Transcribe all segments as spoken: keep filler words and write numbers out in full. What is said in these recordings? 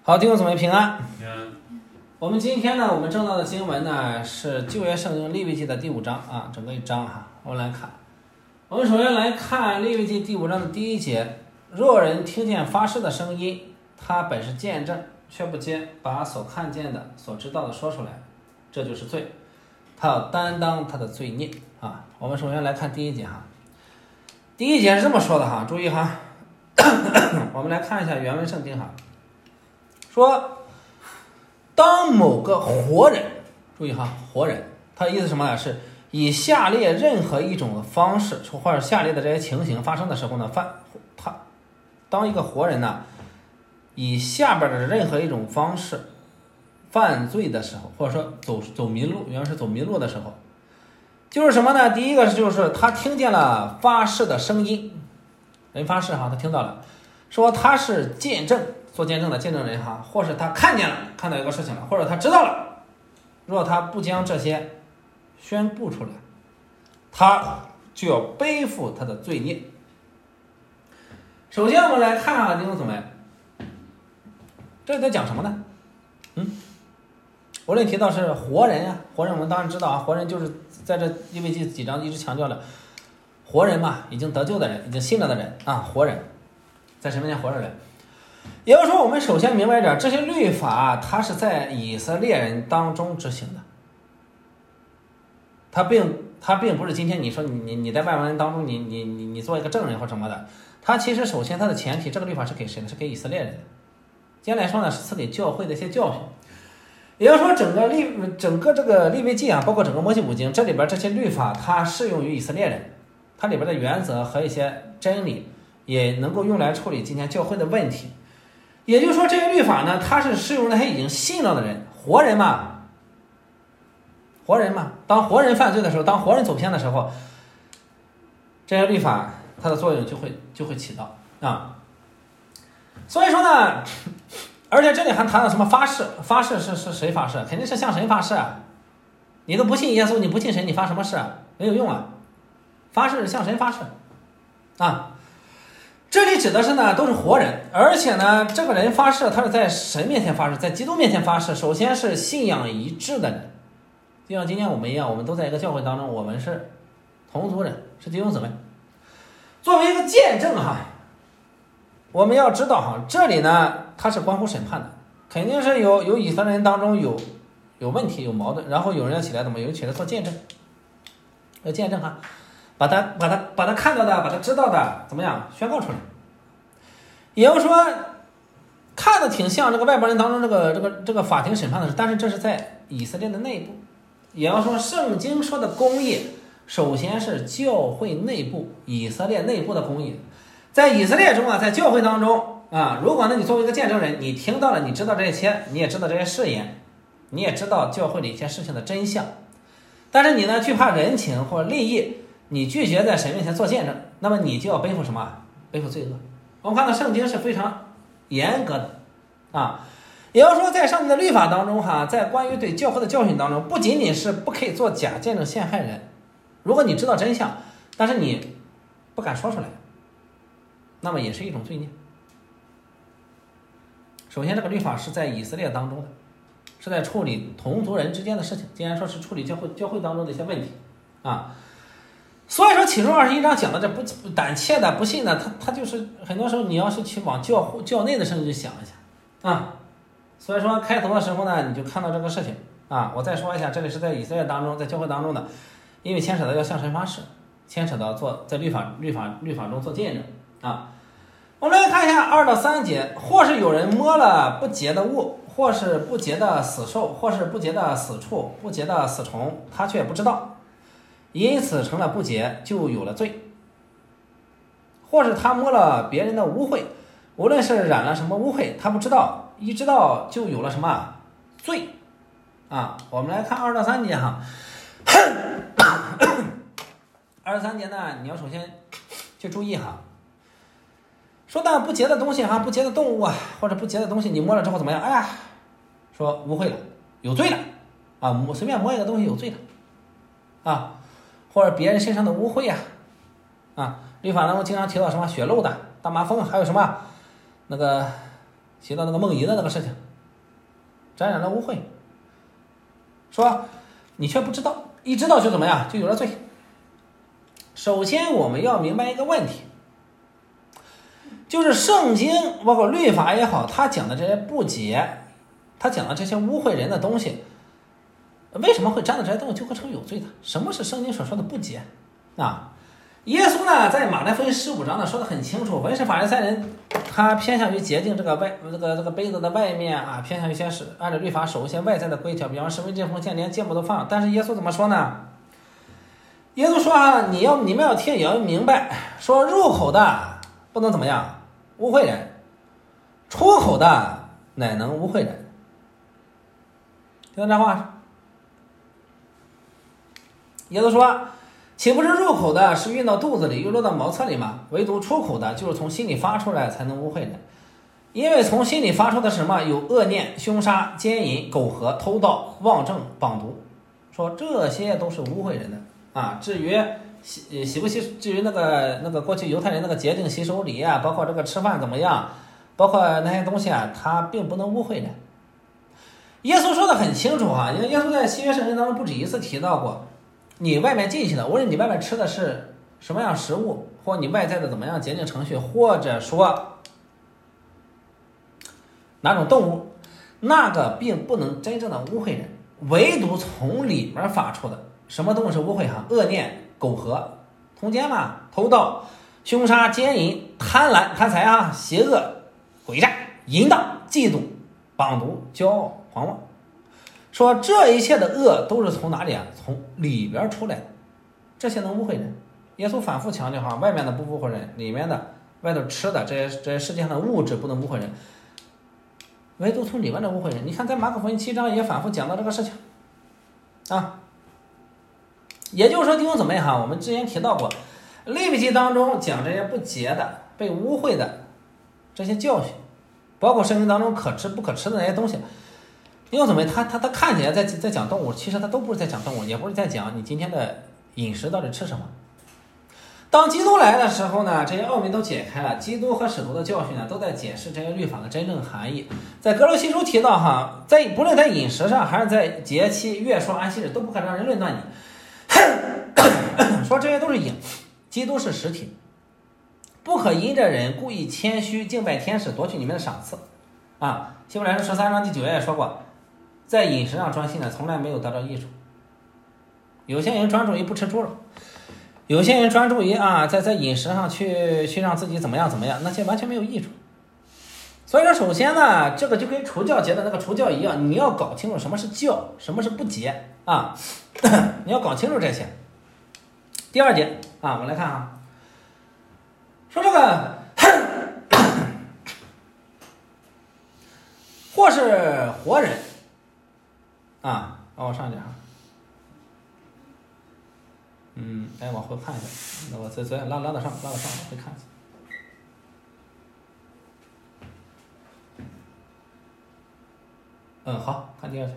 好，弟兄姊妹平安。 平安。 我们今天呢，我们正道的经文呢是旧约圣经利未记的第五章啊，整个一章哈，我们来看。我们首先来看利未记第五章的第一节：若人听见发誓的声音，他本是见证，却不接把所看见的、所知道的说出来，这就是罪。他要担当他的罪孽啊。我们首先来看第一节哈。第一节是这么说的哈，注意哈，我们来看一下原文圣经哈。说，当某个活人，注意哈，活人，他的意思是什么呢？是以下列任何一种方式，或者下列的这些情形发生的时候呢，犯他当一个活人呢，以下边的任何一种方式犯罪的时候，或者说走走迷路，原来是走迷路的时候，就是什么呢？第一个就是他听见了发誓的声音，人发誓哈，他听到了，说他是见证。做见证的见证人哈，或是他看见了，看到一个事情了，或者他知道了，若他不将这些宣布出来，他就要背负他的罪孽。首先我们来看啊，弟兄姊妹，这在讲什么呢？嗯，我这里提到是活人啊，活人我们当然知道啊，活人就是在这利未记几章一直强调了，活人嘛，已经得救的人，已经信了的人啊，活人，在神面前活着的人。也就是说，我们首先明白一点，这些律法它是在以色列人当中执行的，它并它并不是今天你说你你你在外邦人当中你你你你做一个证人或什么的，它其实首先它的前提，这个律法是给谁的？是给以色列人的。今天来说呢，是赐给教会的一些教训。也就是说，整个利整个这个利未记啊，包括整个摩西五经，这里边这些律法它适用于以色列人，它里边的原则和一些真理也能够用来处理今天教会的问题。也就是说，这些律法呢，它是适用那些已经信了的人，活人嘛，活人嘛。当活人犯罪的时候，当活人走偏的时候，这些律法它的作用就会就会起到啊。所以说呢，而且这里还谈到什么发誓？发誓是是谁发誓？肯定是向神发誓啊！你都不信耶稣，你不信神，你发什么誓啊？没有用啊！发誓是向神发誓啊。这里指的是呢，都是活人，而且呢，这个人发誓，他是在神面前发誓，在基督面前发誓。首先是信仰一致的人，就像今天我们一样，我们都在一个教会当中，我们是同族人，是弟兄姊妹。作为一个见证哈，我们要知道哈，这里呢，它是关乎审判的，肯定是有有以色列人当中有有问题、有矛盾，然后有人要起来怎么？有人起来做见证，要见证哈。把他把他把他看到的，把他知道的怎么样宣告出来？也就是说，看的挺像这个外邦人当中这个这个这个法庭审判的事，但是这是在以色列的内部。也要说，圣经说的公义，首先是教会内部，以色列内部的公义。在以色列中啊，在教会当中啊，如果呢你作为一个见证人，你听到了，你知道这些，你也知道这些誓言，你也知道教会的一些事情的真相，但是你呢惧怕人情或利益。你拒绝在神面前做见证，那么你就要背负什么？背负罪恶。我们看到圣经是非常严格的啊，也就是说，在上面的律法当中哈，在关于对教会的教训当中，不仅仅是不可以做假见证陷害人，如果你知道真相，但是你不敢说出来，那么也是一种罪孽。首先，这个律法是在以色列当中的，是在处理同族人之间的事情，既然说是处理教会教会当中的一些问题啊。所以说启示录二十一章讲的这不不胆怯的不信的，他他就是很多时候你要是去往教教内的圣经去想一下啊。所以说开头的时候呢，你就看到这个事情啊。我再说一下，这里是在以色列当中，在教会当中的，因为牵扯到要向神发誓，牵扯到做在律法律法律法中做见证啊。我们来看一下二到三节，或是有人摸了不洁的物，或是不洁的死兽，或是不洁的死畜，不洁的死虫，他却不知道。因此成了不洁，就有了罪。或是他摸了别人的污秽，无论是染了什么污秽，他不知道，一知道就有了什么罪啊。我们来看二到三节哈。二十三节呢，你要首先去注意哈，说到不洁的东西哈，不洁的动物啊，或者不洁的东西，你摸了之后怎么样？哎呀，说污秽了，有罪了啊，随便摸一个东西有罪了啊。或者别人身上的污秽呀，啊，律法当中经常提到什么血漏的、大麻风，还有什么那个提到那个梦遗的那个事情，沾染了污秽，说你却不知道，一知道就怎么样，就有了罪。首先我们要明白一个问题，就是圣经包括律法也好，他讲的这些不洁，他讲的这些污秽人的东西，为什么会沾到这些东西就会成为有罪的？什么是圣经所说的不洁啊？耶稣呢，在马太福音十五章呢说的很清楚，文士法利赛人他偏向于洁净这个外这个这个杯子的外面啊，偏向于先是按照律法守一些外在的规条，比方十分之一奉献连芥末都放。但是耶稣怎么说呢？耶稣说啊，你要你们要听也要明白，说入口的不能怎么样污秽人，出口的乃能污秽人。听到这话？耶稣说，岂不是入口的是运到肚子里又落到茅厕里吗？唯独出口的就是从心里发出来才能污秽人。因为从心里发出的什么？有恶念、凶杀、奸淫、苟合、偷盗、妄证、绑毒，说这些都是污秽人的啊。至于洗洗不洗，至于那个那个过去犹太人那个洁净洗手礼啊，包括这个吃饭怎么样，包括那些东西啊，它并不能污秽人。耶稣说的很清楚啊，因为耶稣在新约圣经当中不止一次提到过，你外面进去的，无论你外面吃的是什么样食物，或你外在的怎么样洁净程序，或者说哪种动物，那个并不能真正的污秽人，唯独从里面发出的。什么东西是污秽哈？恶念、苟合、通奸嘛、偷盗、凶杀、奸淫、贪婪、贪财啊、邪恶、诡诈、淫荡、嫉妒、绑毒、骄傲、狂妄。说这一切的恶都是从哪里啊？从里边出来的，这些能污秽人。耶稣反复强调哈，外面的不污秽人，里面的外头吃的这些这些世界上的物质不能污秽人，唯独从里面的污秽人。你看在马可福音七章也反复讲到这个事情啊。也就是说弟兄姊妹哈，我们之前提到过利未记当中讲这些不洁的被污秽的这些教训，包括圣经当中可吃不可吃的那些东西，弟兄姊妹他他他看起来在在讲动物，其实他都不是在讲动物，也不是在讲你今天的饮食到底吃什么。当基督来的时候呢，这些奥秘都解开了，基督和使徒的教训呢都在解释这些律法的真正含义。在哥罗西书提到哈，在不论在饮食上还是在节期、月朔、安息日，都不可让人论断你说这些都是影，基督是实体，不可因着人故意谦虚敬拜天使夺取你们的赏赐啊。希伯来书十三章第九节也说过，在饮食上专心的从来没有得到益处。有些人专注于不吃猪肉，有些人专注于啊在在饮食上去去让自己怎么样怎么样，那些完全没有益处。所以说首先呢，这个就跟除酵节的那个除酵一样，你要搞清楚什么是酵，什么是不洁啊你要搞清楚这些。第二节啊，我们来看啊，说这个或是活人啊，让我上点啊，嗯，哎，往回看一下，那我再再拉拉到上，拉到上，往回看一下。嗯，好看第二节。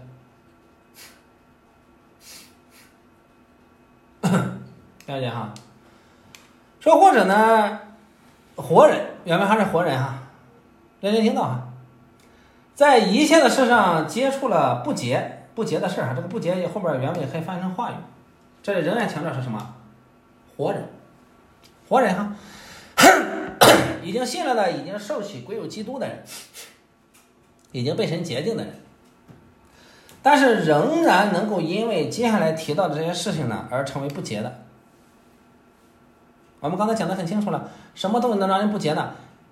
第二节哈，说或者呢，活人，原文还是活人哈，认真听到哈，在一切的事上接触了不洁不洁的事哈，这个不洁后边原文也可以翻译成话语，这里仍然强调是什么？活人，活人哈，已经信了的，已经受洗归有基督的人，已经被神洁净的人，但是仍然能够因为接下来提到的这些事情呢而成为不洁的。我们刚才讲得很清楚了，什么东西能让人不洁呢？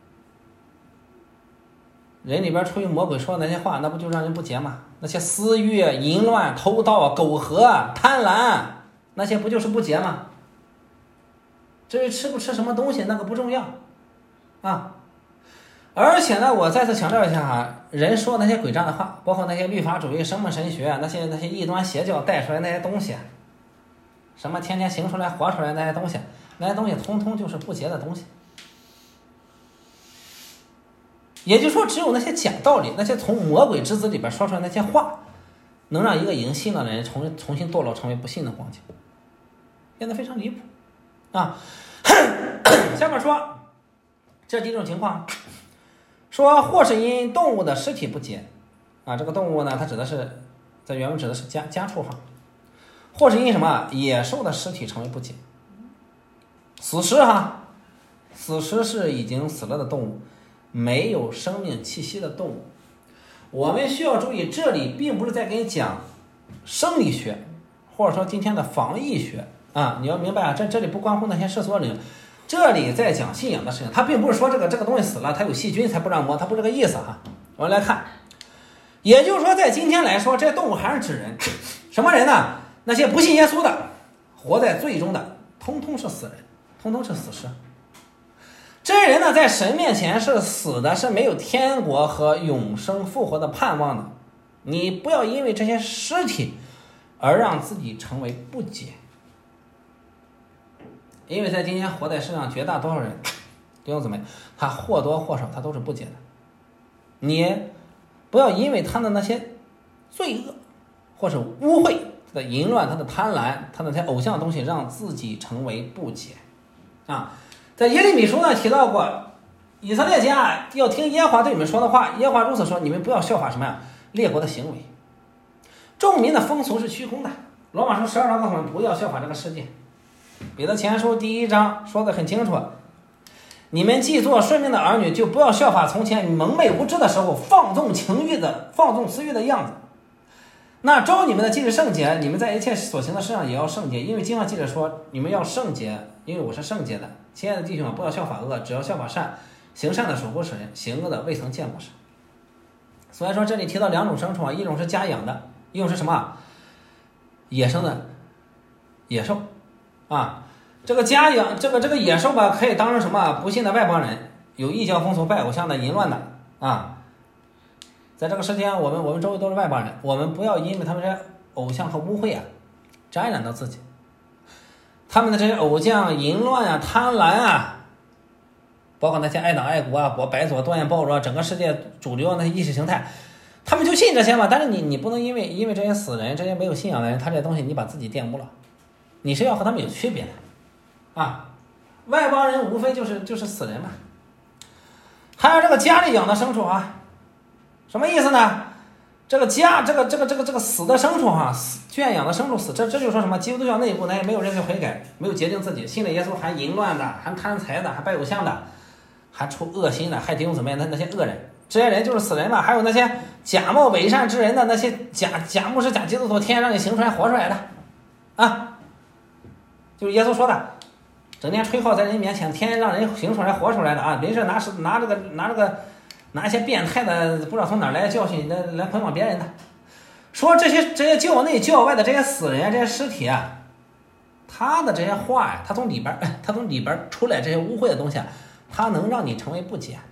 人里边出于魔鬼说的那些话，那不就让人不洁吗？那些私欲、淫乱、偷盗、苟合、贪婪，那些不就是不洁吗？至于吃不吃什么东西，那个不重要啊。而且呢，我再次强调一下哈，人说那些诡诈的话，包括那些律法主义、生物神学，那些那些异端邪教带出来那些东西，什么天天行出来、活出来那些东西，那些东西通通就是不洁的东西。也就是说，只有那些讲道理、那些从魔鬼之子里边说出来那些话，能让一个已经信了的人重重新堕落成为不信的光景，变得非常离谱啊！下面说这几种情况。 说或是因动物的尸体不洁啊，这个动物呢，它指的是在原文指的是家家畜哈，或是因什么野兽的尸体成为不洁。死尸哈，死尸是已经死了的动物，没有生命气息的动物。我们需要注意，这里并不是在给你讲生理学，或者说今天的防疫学啊，你要明白啊，这这里不关乎那些世俗领域，这里在讲信仰的事情，它并不是说这个这个东西死了，它有细菌才不让摸，它不是这个意思哈。我们来看，也就是说，在今天来说，这些动物还是指人，什么人呢？那些不信耶稣的，活在罪中的，通通是死人，通通是死尸。这些人呢，在神面前是死的，是没有天国和永生复活的盼望的。你不要因为这些尸体而让自己成为不洁，因为在今天活在世上绝大多数人，弟兄姊妹，他或多或少他都是不洁的。你不要因为他的那些罪恶或是污秽，他的淫乱，他的贪婪，他的那些偶像的东西，让自己成为不洁啊。在耶利米书呢提到过，以色列家要听耶和华对你们说的话，耶和华如此说，你们不要效法什么呀？列国的行为，众民的风俗是虚空的。罗马书十二章告诉我们不要效法这个世界。彼得前书第一章说的很清楚，你们既做顺命的儿女，就不要效法从前蒙昧无知的时候放纵情欲的放纵私欲的样子。那招你们的既是圣洁，你们在一切所行的事上也要圣洁，因为经上记着说，你们要圣洁，因为我是圣洁的。亲爱的弟兄们，不要效法恶，只要效法善。行善的守护神，行恶的未曾见过神。所以说这里提到两种牲畜啊，一种是家养的，一种是什么？野生的野兽啊。这个家养这个这个野兽吧，可以当成什么？不信的外邦人，有异教风俗、拜偶像的、淫乱的啊。在这个世间，我们我们周围都是外邦人，我们不要因为他们这些偶像和污秽啊，沾染到自己。他们的这些偶像、淫乱啊、贪婪啊，包括那些爱党爱国啊、国白左、多元包容，整个世界主流那些意识形态，他们就信这些嘛。但是你你不能因为因为这些死人、这些没有信仰的人，他这些东西你把自己玷污了，你是要和他们有区别的啊。外邦人无非就是就是死人嘛。还有这个家里养的牲畜啊，什么意思呢？这个家这个这个这个这个死的牲畜哈、啊，死圈养的牲畜死，这这就说什么？基督教内部呢也没有认罪悔改，没有洁净自己，信了耶稣还淫乱的，还贪财的，还拜偶像的，还出恶心的，还弟兄姊妹那那些恶人，这些人就是死人嘛。还有那些假冒伪善之人的那些假假牧师、假基督徒，天天让你行出来活出来的啊，就是耶稣说的，整天吹号在人面前，天天让人行出来活出来的啊，没事拿是拿这个拿这个。拿一些变态的不知道从哪儿来的教训来来捆绑别人的，说这些这些教内教外的这些死人这些尸体啊，他的这些话呀，他从里边他从里边出来这些污秽的东西啊，他能让你成为不洁。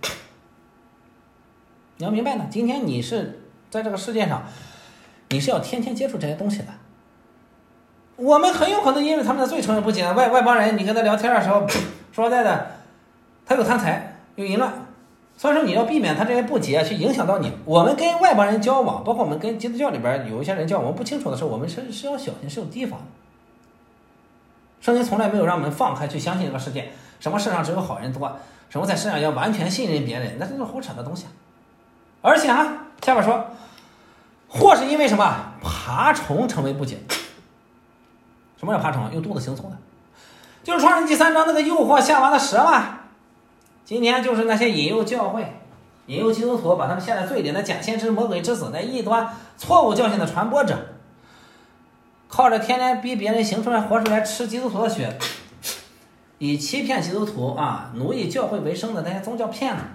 你要明白呢，今天你是在这个世界上，你是要天天接触这些东西的。我们很有可能因为他们的罪成为不洁。外外邦人，你跟他聊天的时候，说实在的，他有贪财，有淫乱。所以说你要避免他这些不洁去影响到你。我们跟外邦人交往，包括我们跟基督教里边有一些人交往，我们不清楚的时候，我们是是要小心，是有提防的。圣经从来没有让我们放开去相信这个世界，什么世上只有好人多，什么在世上要完全信任别人，那这是胡扯的东西。而且啊，下面说，或是因为什么爬虫成为不洁。什么叫爬虫？用肚子行走的，就是创世记三章那个诱惑夏娃的蛇嘛。今天就是那些引诱教会、引诱基督徒，把他们陷在罪里的假先知、魔鬼之子、那异端、错误教训的传播者，靠着天天逼别人行出来、活出来、吃基督徒的血，以欺骗基督徒啊、奴役教会为生的那些宗教骗子。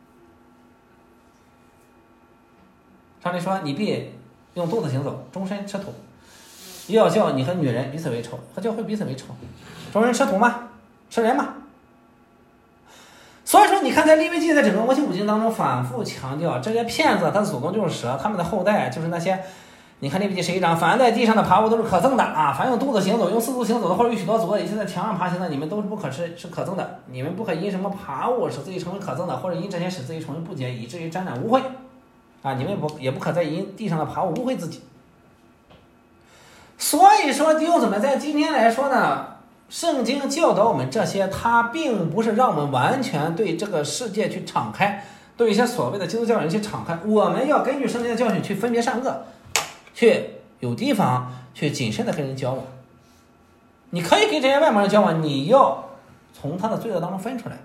上帝说：“你必用肚子行走，终身吃土，又要叫你和女人彼此为仇，和教会彼此为仇。终身吃土吗？吃人吗？”所以说你看在利未记在整个摩西五经当中反复强调，这些骗子他的祖宗就是蛇，他们的后代就是那些，你看利未记十一章，凡在地上的爬物都是可憎的啊，凡用肚子行走、用四足行走的，或者有许多足的，一切在墙上爬行的，你们都是不可吃，是可憎的。你们不可因什么爬物使自己成为可憎的，或者因这些使自己成为不洁，以至于沾染污秽啊，你们不也不可再因地上的爬物污秽自己。所以说弟兄姊妹，在今天来说呢，圣经教导我们这些，它并不是让我们完全对这个世界去敞开， 对一些所谓的基督教人去敞开，我们要根据圣经的教训去分别善恶，去有地方去谨慎的跟人交往。你可以跟这些外邦人交往，你要从他的罪恶当中分出来。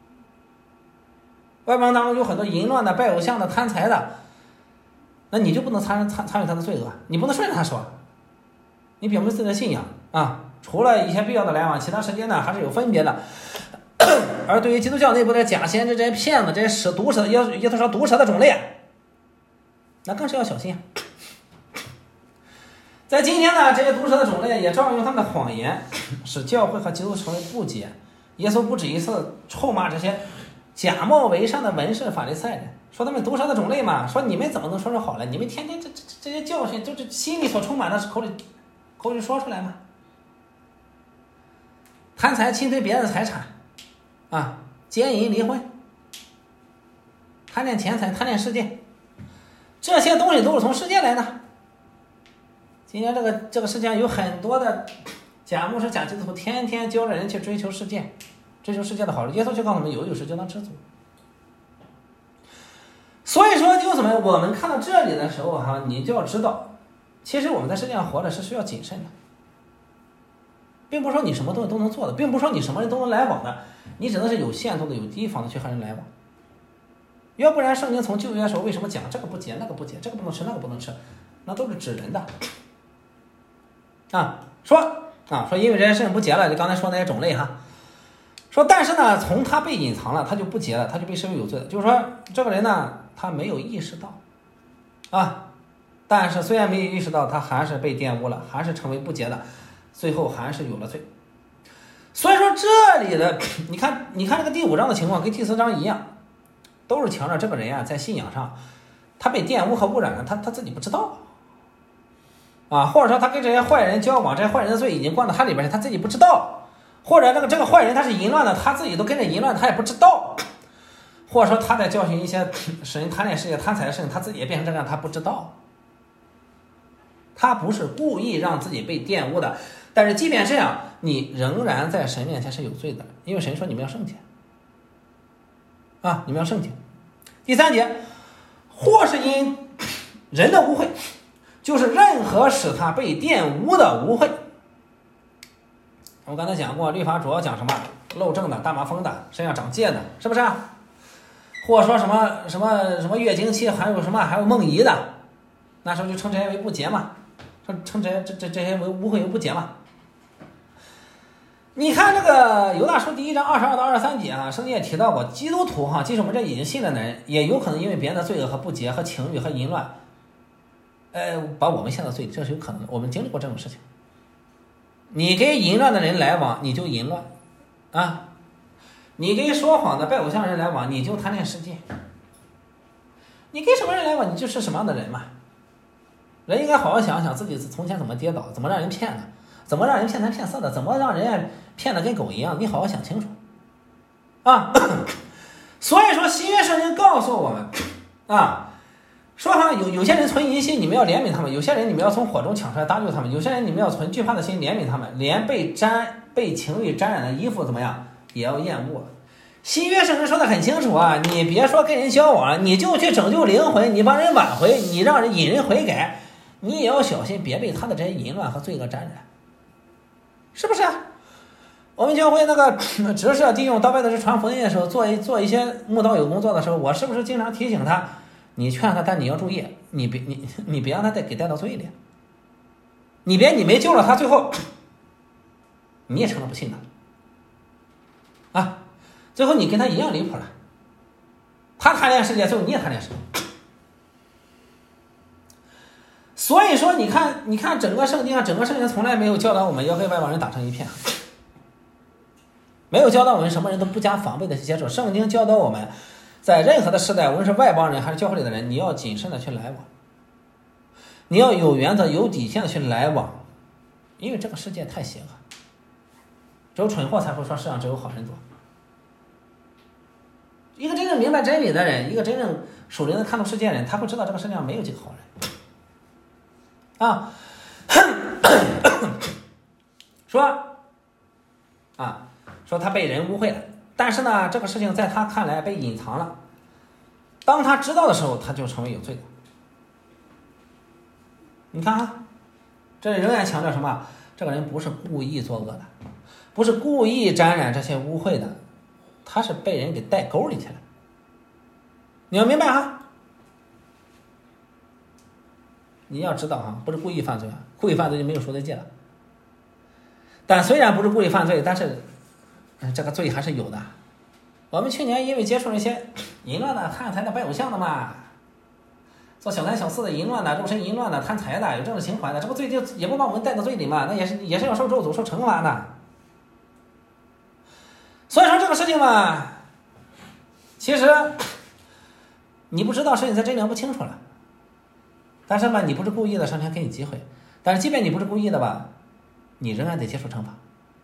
外邦人当中有很多淫乱的、拜偶像的、贪财的，那你就不能参参参与他的罪恶，你不能顺着他说，你表明自己的信仰啊。除了一些必要的来往，其他时间呢还是有分别的。而对于基督教内部的假先知、这些骗子、这些蛇毒蛇、耶耶稣说毒蛇的种类，那更是要小心。在今天呢，这些毒蛇的种类也照样用他们的谎言，使教会和基督成为不洁。耶稣不止一次臭骂这些假冒为善的文士法利赛人，说他们毒蛇的种类嘛，说你们怎么能说出好来？你们天天这这这些教训，就是心里所充满的，口里口里说出来嘛。贪财侵吞别人的财产，啊，奸淫离婚，贪恋钱财，贪恋世界，这些东西都是从世界来的。今天这个这个世界上有很多的假牧师、假基督徒，天天教着人去追求世界，追求世界的好处。耶稣就告诉我们，有有时就能知足。所以说，弟兄姊妹，我们看到这里的时候哈，你就要知道，其实我们在世界上活着是需要谨慎的，并不是说你什么东西都能做的，并不是说你什么人都能来往的，你只能是有限度的、有提防的去和人来往。要不然，圣经从旧约的时候为什么讲这个不洁、那个不洁，这个不能吃、那个不能吃，那都是指人的。啊，说啊说，因为这些事情不洁了，就刚才说那些种类哈，说但是呢，从他被隐藏了，他就不洁了，他就被视为有罪了。就是说，这个人呢，他没有意识到，啊，但是虽然没有意识到，他还是被玷污了，还是成为不洁的，最后还是有了罪。所以说这里的，你看，你看这个第五章的情况跟第四章一样，都是强调这个人呀、啊，在信仰上，他被玷污和污染了，他他自己不知道。啊，或者说他跟这些坏人交往，这些坏人的罪已经灌到他里边去，他自己不知道；或者这个这个坏人他是淫乱的，他自己都跟着淫乱，他也不知道；或者说他在教训一些使人贪恋世界、贪财的事情，他自己也变成这样，他不知道。他不是故意让自己被玷污的，但是即便这样，你仍然在神面前是有罪的，因为神说你们要圣洁啊，你们要圣洁。第三节，或是因人的污秽。就是任何使他被玷污的污秽。我刚才讲过，律法主要讲什么？漏症的、大麻风的、身上长疥的，是不是啊？或者说什么什么什么月经期，还有什么还有梦遗的，那时候就称这些为不洁嘛，称称这些这这这些为污秽为不洁嘛。你看这个犹大书第一章二十二到二十三节啊，圣经也提到过，基督徒哈，即使我们这已经信了的人，也有可能因为别人的罪恶和不洁和情欲和淫乱。呃，把我们陷到罪里，这是有可能的。我们经历过这种事情。你跟淫乱的人来往，你就淫乱啊；你跟说谎的拜偶像人来往，你就贪恋世界。你跟什么人来往，你就是什么样的人嘛。人应该好好想想自己从前怎么跌倒，怎么让人骗的，怎么让人骗财骗色的，怎么让人家骗的跟狗一样，你好好想清楚啊。所以说，新约圣经告诉我们啊。说哈，有有些人存淫心，你们要怜悯他们；有些人你们要从火中抢出来搭救他们；有些人你们要存惧怕的心怜悯他们，连被沾被情欲沾染的衣服怎么样也要厌恶。新约圣经说的很清楚啊，你别说跟人交往，你就去拯救灵魂，你帮人挽回，你让人引人悔改，你也要小心，别被他的这些淫乱和罪恶沾染，是不是啊？我们教会那个执事弟兄到外头去传福音的时候，做一做一些慕道友工作的时候，我是不是经常提醒他？你劝他，但你要注意，你别你你别让他再给带到罪里，你别你没救了他，最后你也成了不信的啊！最后你跟他一样离谱了，他贪恋世界，最后你也贪恋世界。所以说，你看，你看整个圣经啊，整个圣经从来没有教导我们要跟外邦人打成一片，没有教导我们什么人都不加防备的去接触。圣经教导我们。在任何的时代，无论是外邦人还是教会里的人，你要谨慎的去来往，你要有原则、有底线的去来往，因为这个世界太邪恶，只有蠢货才会说世上只有好人多。一个真正明白真理的人，一个真正属灵的看透世界的人，他会知道这个世界上没有几个好人啊。说啊，说他被人污秽了。但是呢，这个事情在他看来被隐藏了， 当他知道的时候，他就成为有罪的。你看啊，这仍然强调什么？这个人不是故意作恶的，不是故意沾染这些污秽的，他是被人给带沟里去了。你要明白哈，你要知道哈，不是故意犯罪啊，故意犯罪就没有赎罪戒了。但虽然不是故意犯罪，但是这个罪还是有的。我们去年因为接触那些淫乱的、贪财的、拜偶像的嘛，做小三小四的、淫乱的、肉身淫乱的、贪财的、有政治情怀的，这个罪就也不把我们带到罪里嘛，那也是也是要受咒诅、受惩罚的。所以说这个事情嘛，其实你不知道是你在这量不清楚了，但是嘛，你不是故意的，上天给你机会，但是即便你不是故意的吧，你仍然得接受惩罚，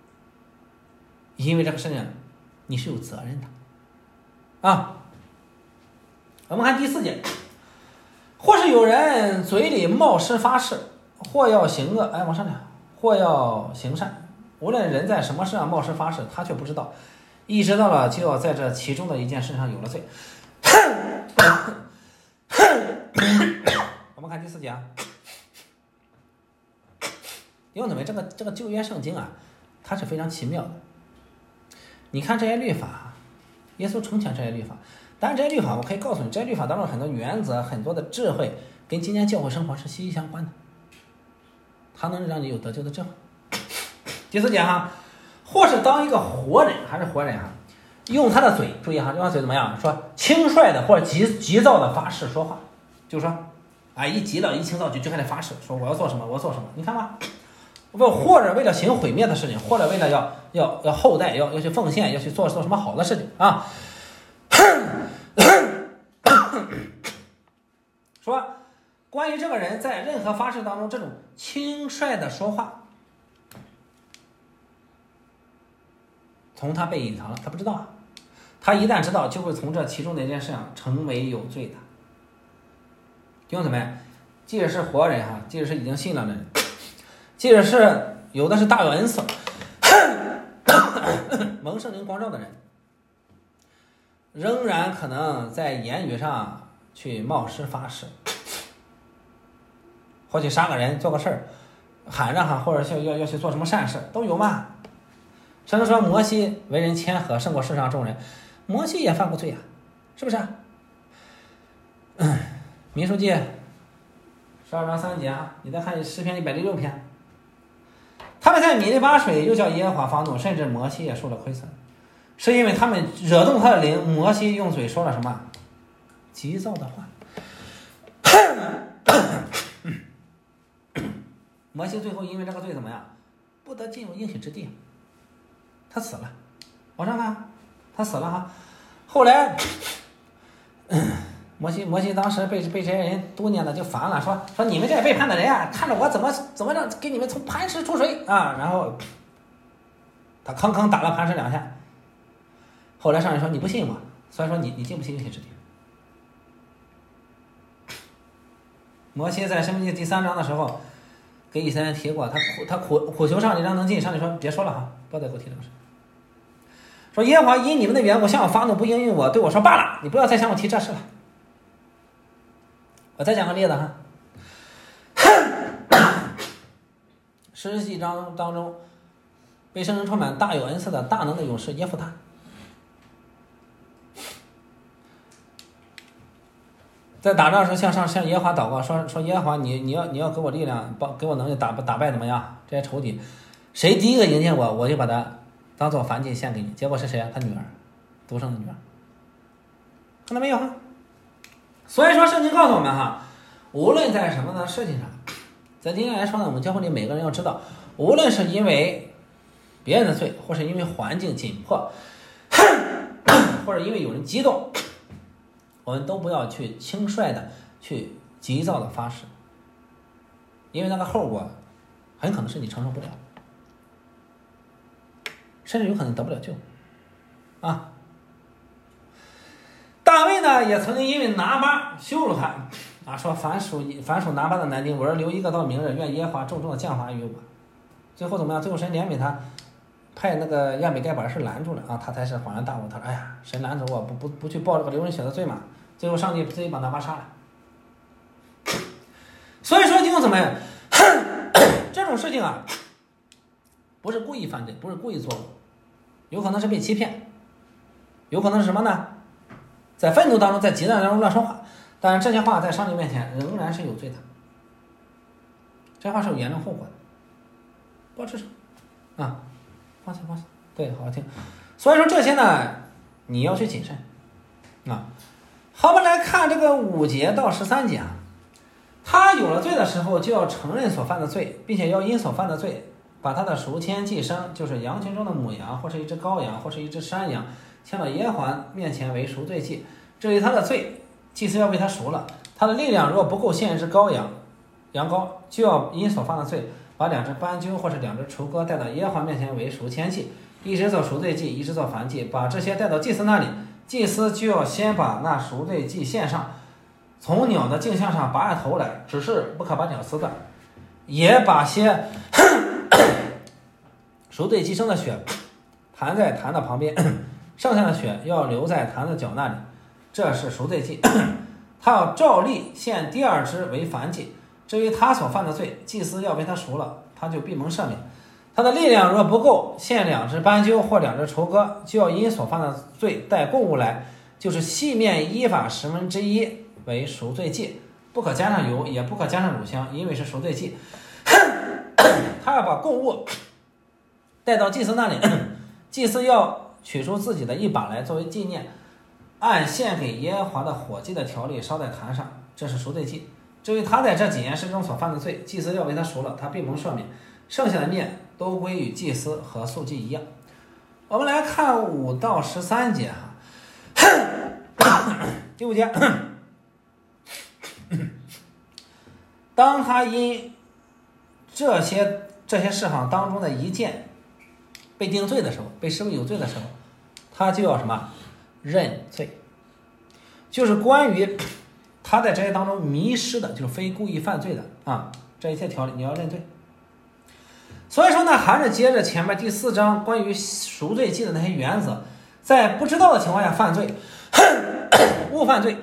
因为这个事情你是有责任的啊。我们看第四节，或是有人嘴里冒失发誓，或要行恶，哎，往上讲，或要行善，无论人在什么事上冒失发誓，他却不知道，意识到了，就要在这其中的一件事上有了罪。我们看第四节啊，弟兄姊妹，这个这个旧约圣经啊，它是非常奇妙的。你看这些律法，耶稣成全这些律法，当然这些律法我可以告诉你，这些律法当中很多原则、很多的智慧，跟今天教会生活是息息相关的，它能让你有得救的智慧。第四节哈，或是当一个活人，还是活人哈，用他的嘴，注意哈，用他嘴怎么样？说轻率的或者急急躁的发誓说话，就是说，啊，一急了，一清躁就就开始发誓，说我要做什么，我要做什么，你看吧。或者为了行毁灭的事情，或者为了要要要后代要要去奉献，要去做做什么好的事情啊。说关于这个人在任何发誓当中这种轻率的说话，从他被隐藏了，他不知道，他一旦知道，就会从这其中的一件事上成为有罪的。弟兄姊妹，即使是活人哈，即使是已经信了的人，即使是有的是大有恩赐蒙圣灵光照的人，仍然可能在言语上去冒失发誓，或去杀个人做个事儿，喊着哈，或者要要要去做什么善事都有嘛。甚至说摩西为人谦和胜过世上众人，摩西也犯过罪啊，是不是啊？嗯，民数记十二章三节啊，你再看诗篇一百零六篇，他们在米利巴水又叫耶和华发怒，甚至摩西也受了亏损，是因为他们惹动他的灵。摩西用嘴说了什么急躁的话。摩西最后因为这个罪怎么样，不得进入应许之地，他死了。往上看，他死了哈。后来摩西摩西当时被被这些人督念的就烦了，说说你们这些背叛的人啊，看着我怎么怎么让给你们从磐石出水啊！然后他吭吭打了磐石两下。后来上人说你不信我，所以说你你进不进应许之地。摩西在申命记第三章的时候给以色列人提过，他苦他苦苦求上帝让能进，上帝说别说了哈，不要再给我提这个事。说耶和华因你们的缘故向我发怒，不应允我，对我说罢了，你不要再向我提这事了。我再讲个例子哈，十记章当中被圣灵充满大有恩赐的大能的勇士耶夫他，在打仗时向上向耶和华祷告，说说耶和华你你要你要给我力量，帮给我能力打打败怎么样这些仇敌，谁第一个迎接我，我就把他当做燔祭献给你。结果是谁啊？他女儿，独生的女儿，看到没有哈？所以说圣经告诉我们哈，无论在什么的事情上，在今天来说呢，我们教会里每个人要知道，无论是因为别人的罪，或是因为环境紧迫，或者因为有人激动，我们都不要去轻率的去急躁的发誓，因为那个后果很可能是你承受不了，甚至有可能得不了救啊。大卫呢也曾经因为拿巴羞辱他啊，说凡属凡属拿巴的男丁，我要留一个到明日，愿耶和华重重的降罚于我。最后怎么样？最后神怜悯他，派那个亚比该把事拦住了啊，他才是恍然大悟。他说：“哎呀，神拦着我不不不去报这个流人血的罪嘛， 最后上帝自己把拿巴杀了。所以说弟兄姊妹，这种事情啊，不是故意犯罪，不是故意做恶，有可能是被欺骗，有可能是什么呢？在愤怒当中，在急难当中乱说话，但是这些话在上帝面前仍然是有罪的，这话是有严重后果的，不要吱声啊，放心放心，对，好好听。所以说这些呢，你要去谨慎啊。好，我们来看这个五节到十三节啊，他有了罪的时候，就要承认所犯的罪，并且要因所犯的罪，把他的赎愆祭牲，就是羊群中的母羊，或是一只羔羊，或是一只山羊，牵到耶和华面前为赎罪祭。至于他的罪，祭司要为他赎了。他的力量若不够献一只羔羊、羊羔，就要因所犯的罪，把两只斑鸠或是两只雏鸽带到耶和华面前为赎愆祭，一只做赎罪祭，一只做燔祭，把这些带到祭司那里。祭司就要先把那赎罪祭献上，从鸟的颈项上拔下头来，只是不可把鸟撕断，也把些赎罪祭牲的血弹在坛的旁边，剩下的血要留在坛的脚那里，这是赎罪祭。他要照例献第二只为燔祭。至于他所犯的罪，祭司要为他赎了，他就必蒙赦免。他的力量若不够，献两只斑鸠或两只雏鸽，就要因所犯的罪带供物来，就是细面依法十分之一为赎罪祭，不可加上油，也不可加上乳香，因为是赎罪祭。他要把供物带到祭司那里，祭司要取出自己的一把来作为纪念，按献给耶和华的火祭的条例烧在坛上，这是赎罪祭。至于他在这几件事中所犯的罪，祭司要为他赎了，他必蒙赦免，剩下的面都归于祭司和素祭一样。我们来看五到十三节哈，第五节，当他因这些这些事项当中的一件被定罪的时候，被视为有罪的时候，他就要什么？认罪，就是关于他在这些当中迷失的，就是非故意犯罪的啊，这一切条例你要认罪。所以说呢，还是接着前面第四章关于赎罪祭的那些原则，在不知道的情况下犯罪，误犯罪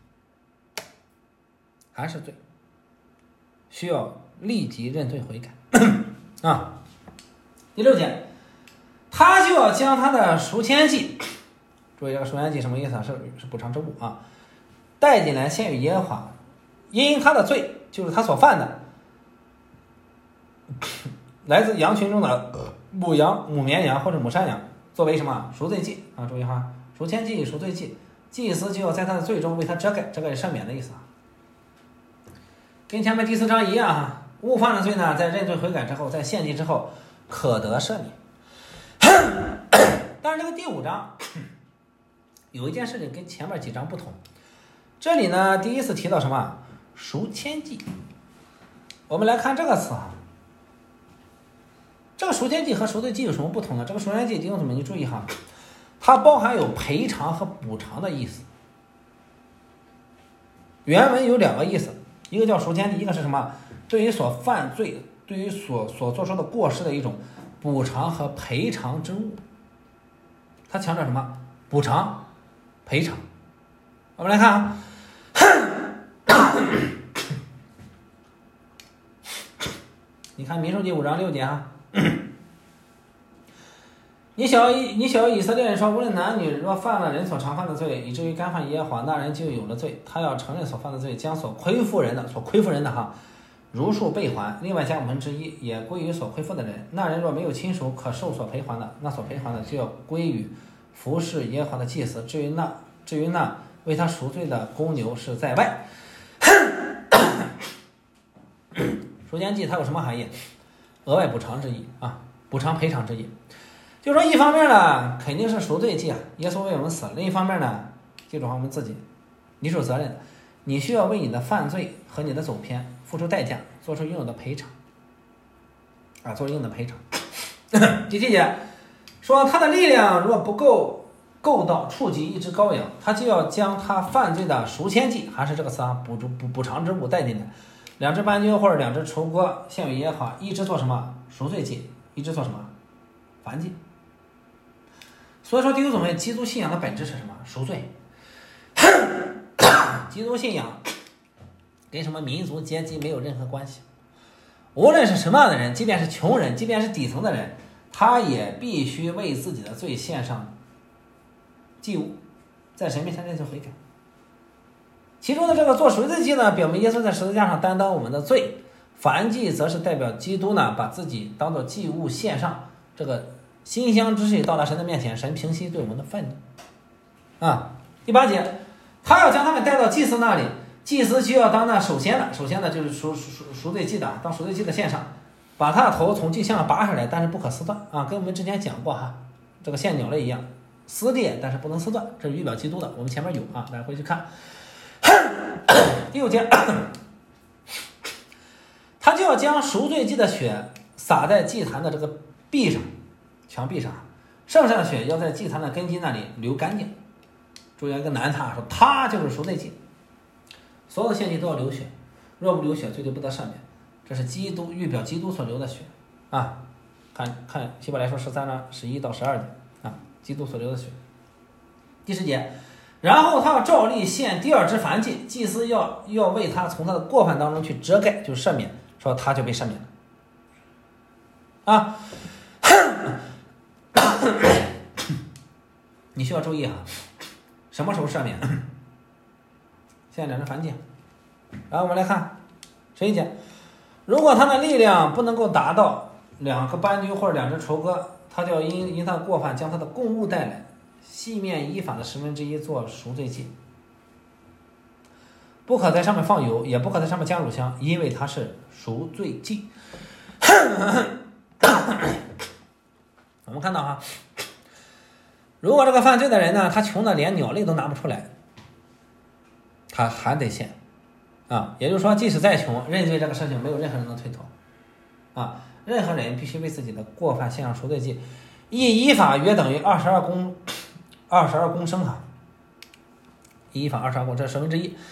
还是罪，需要立即认罪悔改啊。第六节，他就要将他的赎愆祭，注意这个赎愆祭什么意思啊？是是补偿之物啊，带进来献与耶和华，因他的罪就是他所犯的，来自羊群中的母羊、母绵羊或者母山羊，作为什么赎罪祭啊？注意哈，赎愆祭、赎罪祭，祭司就要在他的罪中为他遮盖，这个是赦免的意思啊。跟前面第四章一样哈，误犯的罪呢，在认罪悔改之后，在献祭之后可得赦免。但是这个第五章有一件事情跟前面几章不同，这里呢第一次提到什么赎愆祭。我们来看这个词啊，这个赎愆祭和赎罪祭有什么不同呢？这个赎愆祭弟兄姊妹你注意哈，它包含有赔偿和补偿的意思。原文有两个意思，一个叫赎愆祭，一个是什么？对于所犯罪，对于所所做出的过失的一种补偿和赔偿之物。它强调什么？补偿、赔偿。我们来看啊，你看民数记五章六节啊，你小你小以色列人说，无论男女，若犯了人所常犯的罪，以至于干犯耶和华，那人就有了罪。他要承认所犯的罪，将所亏负人的所亏负人的哈，如数备还，另外加五分之一也归于所亏负的人。那人若没有亲属可受所赔还的，那所赔还的就要归于服侍耶和华的祭司。至于那至于那为他赎罪的公牛是在外。赎愆祭它有什么含义？额外补偿之意啊，补偿赔偿之意。就说一方面呢，肯定是赎罪祭啊，耶稣为我们死了；另一方面呢，记住我们自己，你是有责任的，你需要为你的犯罪和你的走偏付出代价，做出应有的赔偿啊，做出应有的赔偿。第七节说，他的力量若不够够到触及一只羔羊，他就要将他犯罪的赎愆祭，还是这个词啊，补补补偿之物带进来，两只斑鸠或者两只雏鸽献与耶和华，一只做什么赎罪祭，一只做什么燔祭。所以说弟兄姊妹，基督信仰的本质是什么？赎罪。 基督信仰跟什么民族阶级没有任何关系。无论是什么样的人，即便是穷人，即便是底层的人，他也必须为自己的罪献上祭物，在神面前认罪悔改。其中的这个做赎罪祭呢，表明耶稣在十字架上担当我们的罪；燔祭则是代表基督呢把自己当做祭物献上，这个馨香之气到达神的面前，神平息对我们的愤怒。啊，第八节，他要将他们带到祭司那里，祭司就要当那首先的，首先的就是赎赎赎罪祭的，当赎罪祭的献上，把他的头从祭项上拔下来，但是不可撕断啊，跟我们之前讲过哈，这个献鸟类一样，撕裂但是不能撕断，这是预表基督的，我们前面有啊，大家回去看。第六节，他就要将赎罪祭的血洒在祭坛的这个壁上、墙壁上，剩下的血要在祭坛的根基那里流干净。注意一个男他说，他就是赎罪祭，所有的献祭都要流血，若不流血，罪就不得赦免。这是基督预表基督所流的血啊！看看希伯来书十三章十一到十二节啊，基督所流的血。第十节。然后他要照例献第二支燔祭，祭司要要为他从他的过犯当中去遮盖，就赦免，说他就被赦免了啊。你需要注意啊，什么时候赦免？现在两支燔祭，然后我们来看十一节，如果他的力量不能够达到两个斑鸠或者两只雏鸽，他就要因因他的过犯将他的供物带来。细面依法的十分之一做赎罪祭，不可在上面放油，也不可在上面加乳香，因为它是赎罪祭。我们看到哈，如果这个犯罪的人呢，他穷的连鸟类都拿不出来，他还得献啊，也就是说，即使再穷，认罪这个事情没有任何人能推脱啊，任何人必须为自己的过犯献上赎罪祭，一依法约等于二十二公。二十二公升哈，一法二十二公，这是十分之一。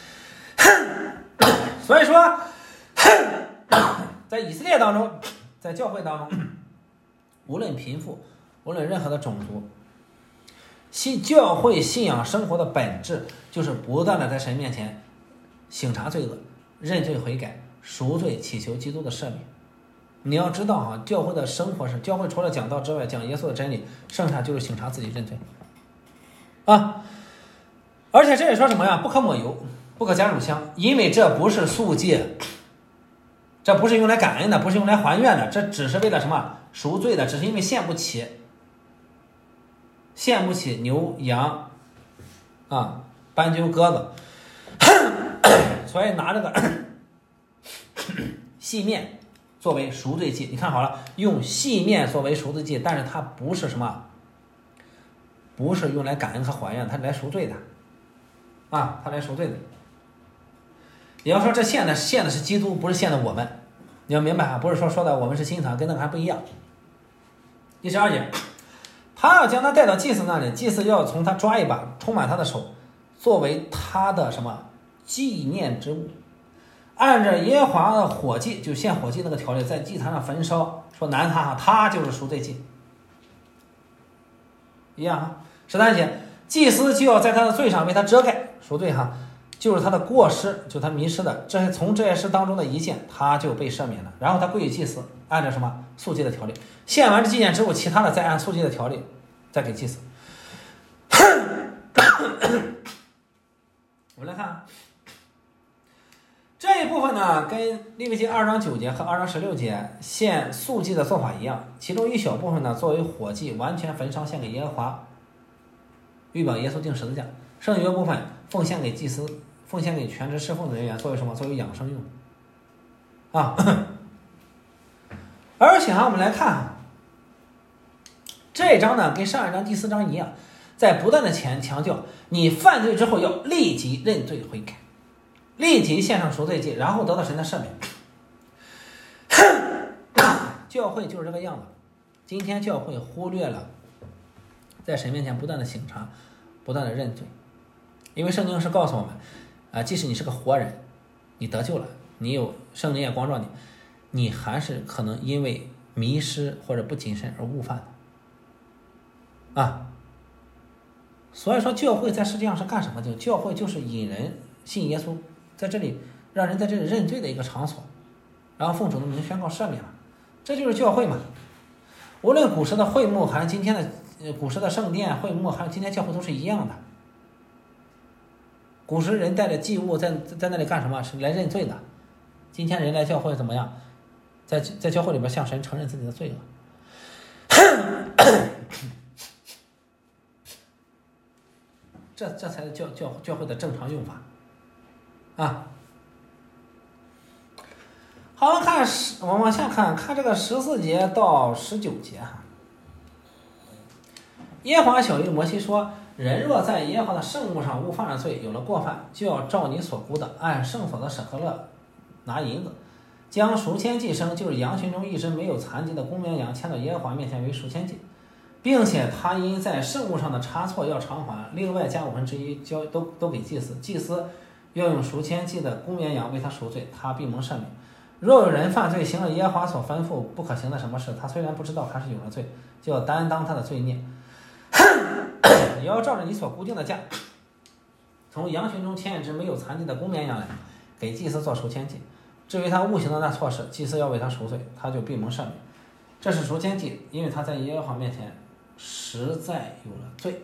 所以说，在以色列当中，在教会当中，无论贫富，无论任何的种族，信教会信仰生活的本质就是不断的在神面前省察罪恶，认罪悔改，赎罪，祈求基督的赦免。你要知道哈，教会的生活是，教会除了讲道之外，讲耶稣的真理，剩下就是省察自己认罪。啊，而且这也说什么呀？不可抹油，不可加乳香，因为这不是素祭，这不是用来感恩的，不是用来还愿的，这只是为了什么？赎罪的，只是因为献不起，献不起牛羊啊、斑鸠鸽子，所以拿这个细面作为赎罪祭。你看好了，用细面作为赎罪祭，但是它不是什么？不是用来感恩和还愿，它是来赎罪的啊，它来赎罪的。也要说这献的献的是基督，不是献的我们，你要明白啊，不是说说的我们是心肠，跟那个还不一样。第十二节，他要将他带到祭司那里，祭司要从他抓一把，充满他的手，作为他的什么纪念之物，按照耶和华的火祭，就献火祭那个条例，在祭坛上焚烧，说拿他他就是赎罪祭，一样哈。十三节，祭司就要在他的罪上为他遮盖，赎罪哈，就是他的过失，就他迷失的，这是从这些事当中的一件，他就被赦免了。然后他归于祭司，按照什么素祭的条例，献完这纪念之物，其他的再按素祭的条例再给祭司。我们来看这一部分呢，跟利未记二章九节和二章十六节献素祭的做法一样，其中一小部分呢作为火祭，完全焚烧献给耶和华，预表耶稣钉十字架，剩余的部分奉献给祭司，奉献给全职侍奉的人员，作为什么？作为养生用啊。而且啊，我们来看这一章呢，跟上一章第四章一样，在不断的强强调，你犯罪之后要立即认罪悔改，立即献上赎罪祭，然后得到神的赦免。教会就是这个样子。今天教会忽略了在神面前不断的省察，不断的认罪，因为圣经是告诉我们啊，即使你是个活人，你得救了，你有圣灵也光照你，你还是可能因为迷失或者不谨慎而误犯的啊。所以说教会在世界上是干什么的？教会就是引人信耶稣，在这里让人在这里认罪的一个场所，然后奉主的名宣告赦免了，这就是教会嘛。无论古时的会幕还是今天的呃古时的圣殿会幕，还有今天教会都是一样的。古时人带着祭物在在那里干什么？是来认罪的。今天人来教会怎么样？在在教会里边向神承认自己的罪恶。这这才是教教教会的正常用法啊。好，我们看十，我们往下看看这个十四节到十九节哈。耶和华晓谕摩西说：“人若在耶和华的圣物上误犯了罪，有了过犯，就要照你所估的，按圣所的舍客勒拿银子，将赎愆祭牲，就是羊群中一只没有残疾的公绵羊，牵到耶和华面前为赎愆祭，并且他因在圣物上的差错要偿还，另外加五分之一交都都给祭司，祭司要用赎愆祭的公绵羊为他赎罪，他必蒙赦免。若有人犯罪，行了耶和华所吩咐不可行的什么事，他虽然不知道，还是有了罪，就要担当他的罪孽。也要照着你所固定的价，从羊群中牵一只没有残疾的公绵羊来，给祭司做赎愆祭。至于他误行的那错事，祭司要为他赎罪，他就必蒙赦免。这是赎愆祭，因为他在耶和华面前实在有了罪。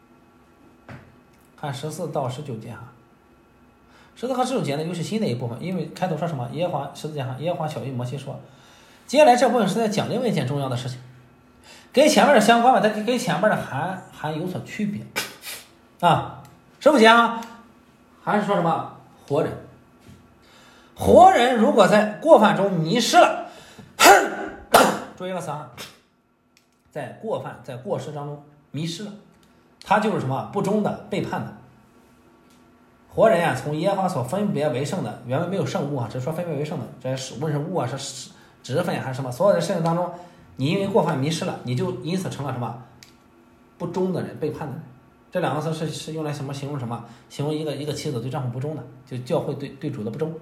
看十四到十九节哈，十四和十九节呢又是新的一部分，因为开头说什么？耶和华十四节哈，耶和华晓谕摩西说，接下来这部分是在讲另外一件重要的事情。跟前面的相关吧，但跟前面的还还有所区别啊。十五节啊，还是说什么活人？活人如果在过犯中迷失了，注意个词啊，在过犯在过失当中迷失了，他就是什么不忠的、背叛的。活人呀、啊，从耶和华所分别为圣的，原文没有圣物啊，只是说分别为圣的，这是无论是物啊，是职分还是什么，所有的事情当中。你因为过犯迷失了，你就因此成了什么不忠的人、背叛的人。这两个词是是用来什么形容什么？形容一个一个妻子对丈夫不忠的，就教会对对主的不忠。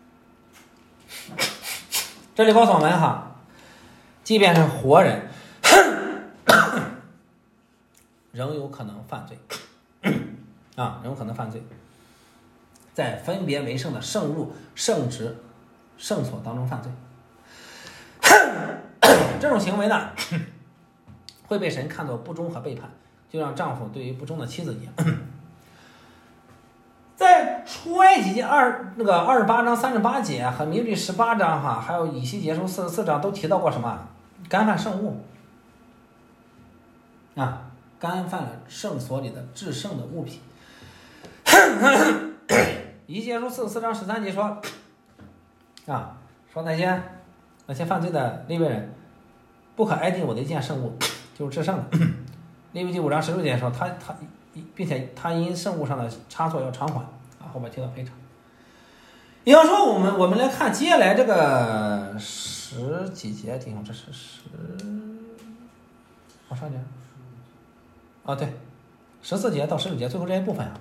这里告诉我们哈，即便是活人，仍有可能犯罪啊，仍有可能犯罪，在分别为圣的圣物、圣职、圣所当中犯罪。这种行为呢，会被神看作不忠和背叛，就像丈夫对于不忠的妻子一样。在出埃及记二那个二十八章三十八节和民数记十八章哈，还有以西结书四十四章都提到过什么？干犯圣物啊，干犯了圣所里的至圣的物品。以西结书四十四章十三节说啊，说那些那些犯罪的利未人。不可挨近我的一件圣物，就是至圣的。利未记五章十六节说，他他，并且他因圣物上的差错要偿还啊，后面提到赔偿。也要说我们我们来看接下来这个十几节，弟兄，这是十，往上讲，啊对，十四节到十九节最后这一部分啊，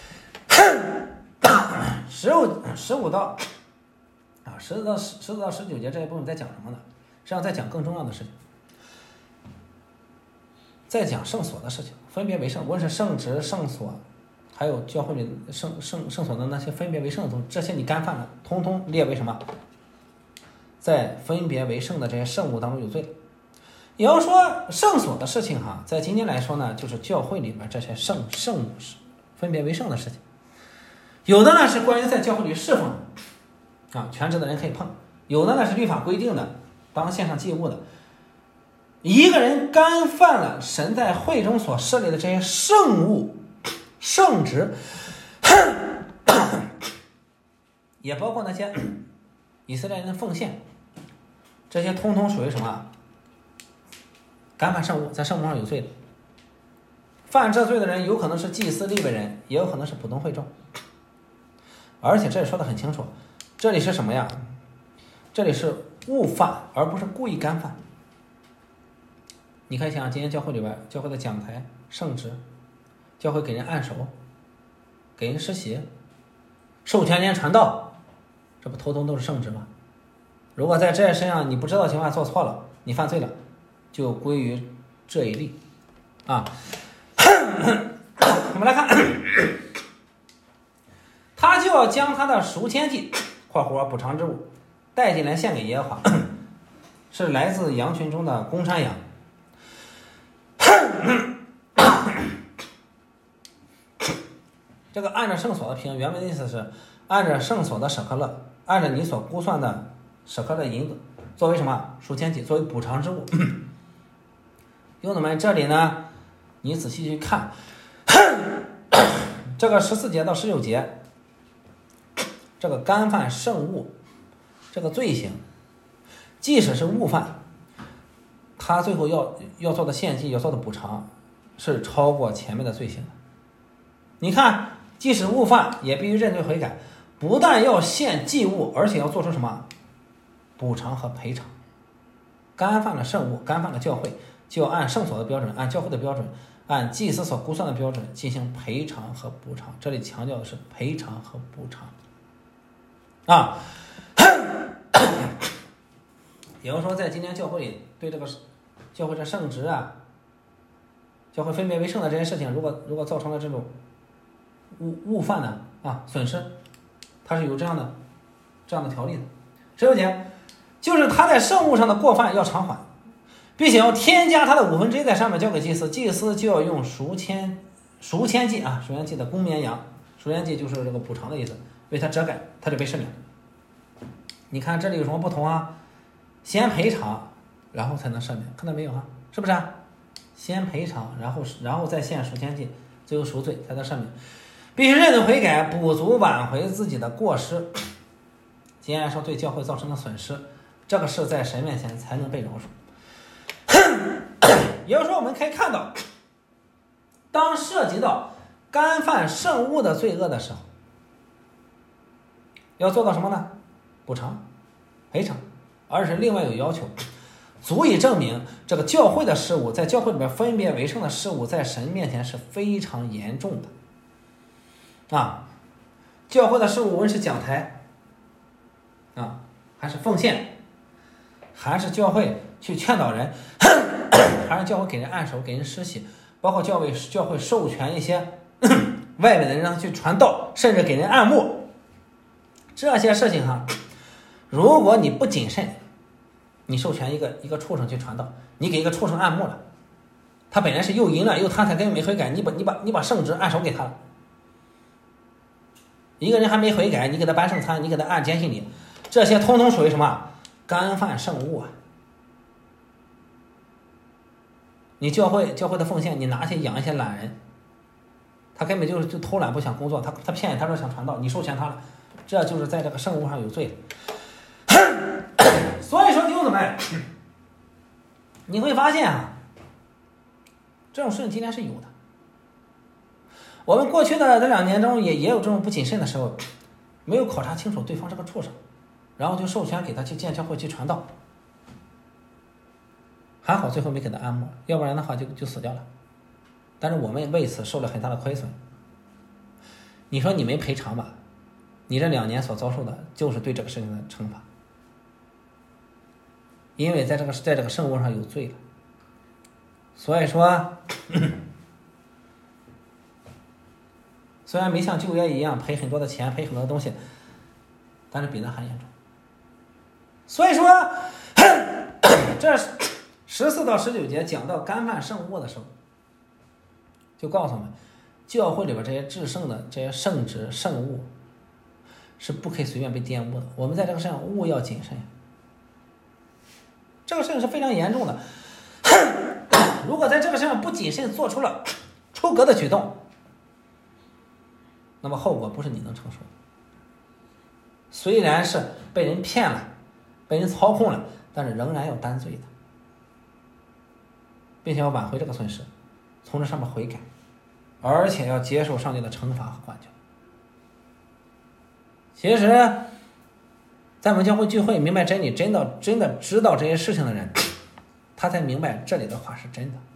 十五十五到啊十到十十到十九节这一部分在讲什么呢？实际上在讲更重要的事情。在讲圣所的事情，分别为圣，无论是圣职、圣所，还有教会里圣圣圣所的那些分别为圣的东西，这些你干犯了，通通列为什么？在分别为圣的这些圣物当中有罪。也要说圣所的事情哈，在今天来说呢，就是教会里面这些圣圣物分别为圣的事情。有的呢是关于在教会里侍奉啊，全职的人可以碰；有的呢是律法规定的，当献上祭物的。一个人干犯了神在会中所设立的这些圣物、圣职，也包括那些以色列人的奉献，这些通通属于什么？干犯圣物，在圣物上有罪的。犯这罪的人有可能是祭司、利未人，也有可能是普通会众。而且这里说的很清楚，这里是什么呀？这里是误犯，而不是故意干犯。你可以想想，今天教会里边，教会的讲台、圣职，教会给人按手，给人施洗，授权人传道，这不通通都是圣职吗？如果在这些身上你不知道情况下做错了，你犯罪了，就归于这一例啊。我们来看，他就要将他的赎愆祭（括弧补偿之物）带进来献给耶和华，是来自羊群中的公山羊。这个按照圣所的评，原文的意思是按照圣所的舍克勒，按照你所估算的舍克勒银子，作为什么赎愆祭，作为补偿之物。兄弟们，这里呢，你仔细去看，这个十四节到十九节，这个干犯圣物这个罪行，即使是误犯，他最后要要做的献祭，要做的补偿，是超过前面的罪行的。你看，即使误犯，也必须认罪悔改，不但要献祭物，而且要做出什么补偿和赔偿。干犯了圣物，干犯了教会，就要按圣所的标准，按教会的标准，按祭司所估算的标准进行赔偿和补偿。这里强调的是赔偿和补偿啊。也就是说，在今天教会里对这个教会这圣职啊，教会分别为圣的这些事情，如果如果造成了这种误误犯的啊损失，它是有这样的这样的条例的。十六节就是他在圣物上的过犯要偿还，并且要添加他的五分之一在上面交给祭司，祭司就要用赎愆赎愆祭啊，赎愆祭的公绵羊，赎愆祭就是这个补偿的意思，为他遮盖，他就被赦免。你看这里有什么不同啊？先赔偿，然后才能赦免，看到没有啊？是不是啊？先赔偿，然后然后再献赎愆祭，最后赎罪才能赦免。必须认罪悔改，补足挽回自己的过失。既然说对教会造成的损失，这个事在神面前才能被饶恕。也就是说，我们可以看到，当涉及到干犯圣物的罪恶的时候，要做到什么呢？补偿、赔偿，而是另外有要求，足以证明这个教会的事物，在教会里面分别为圣的事物，在神面前是非常严重的。啊，教会的事物，无论是讲台啊，还是奉献，还是教会去劝导人，还是教会给人按手、给人施洗，包括教会教会授权一些外面的人让他去传道，甚至给人按牧，这些事情哈，如果你不谨慎，你授权一个一个畜生去传道，你给一个畜生按牧了，他本来是又淫乱又贪财，根本没悔改，你把你把你把圣职按手给他了。一个人还没悔改，你给他颁圣餐，你给他按坚信礼，这些通通属于什么？干犯圣物啊！你教会教会的奉献，你拿去养一些懒人，他根本就是就偷懒不想工作，他他骗你，他说想传道，你授权他了，这就是在这个圣物上有罪了。所以说弟兄姊妹，你会发现啊，这种事情今天是有的。我们过去的这两年中也也有这种不谨慎的时候，没有考察清楚对方是个畜生，然后就授权给他去建教会去传道，还好最后没给他按摩，要不然的话就就死掉了。但是我们为此受了很大的亏损。你说你没赔偿吧，你这两年所遭受的就是对这个事情的惩罚，因为在这个在这个圣物上有罪了。所以说虽然没像旧约一样赔很多的钱，赔很多的东西，但是比那还严重。所以说这十四到十九节讲到干犯圣物的时候，就告诉我们教会里边这些至圣的这些圣职圣物是不可以随便被玷污的。我们在这个事上务要谨慎，这个事情是非常严重的。如果在这个事上不谨慎，做出了出格的举动，那么后果不是你能承受的。虽然是被人骗了，被人操控了，但是仍然要担罪的，并且要挽回这个损失，从这上面悔改，而且要接受上帝的惩罚和管教。其实在我们教会聚会明白真理，真的真的知道这些事情的人，他才明白这里的话是真的，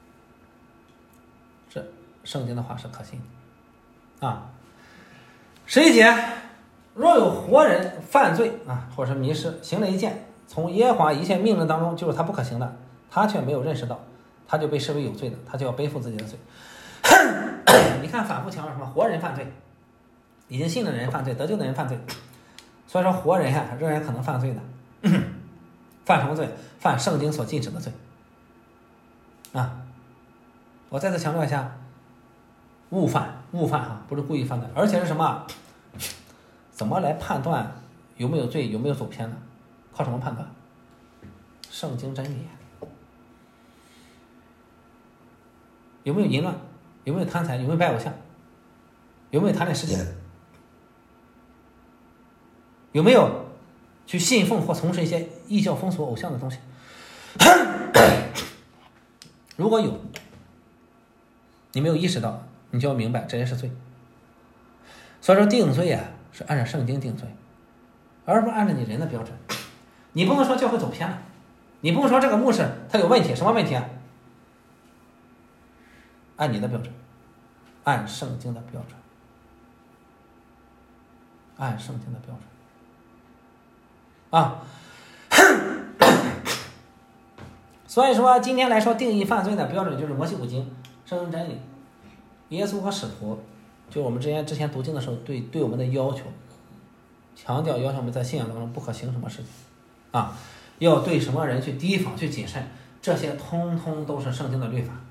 这圣经的话是可信的啊。十一节，若有活人犯罪啊，或者是迷失，行了一件从耶和华一切命令当中就是他不可行的，他却没有认识到，他就被视为有罪的，他就要背负自己的罪。你看反复强调什么活人犯罪， 已经信的人犯罪，得救的人犯罪，所以说活人呀、啊、仍然可能犯罪的。犯什么罪？犯圣经所禁止的罪啊！我再次强调一下，误犯，误犯哈、啊，不是故意犯的，而且是什么？怎么来判断有没有罪，有没有走偏呢？靠什么判断？圣经真理。有没有淫乱？有没有贪财？有没有拜偶像？有没有贪恋世界？有没有去信奉或从事一些异教风俗偶像的东西？如果有，你没有意识到，你就要明白这些是罪。所以说定罪啊，是按照圣经定罪，而不是按照你人的标准。你不能说教会走偏了，你不能说这个牧师他有问题，什么问题啊？按你的标准，按圣经的标准，按圣经的标准啊。所以说今天来说定义犯罪的标准就是摩西五经、圣经真理、耶稣和使徒，就我们之前之前读经的时候对对我们的要求，强调要求我们在信仰当中不可行什么事情啊，要对什么人去提防去谨慎，这些通通都是圣经的律法。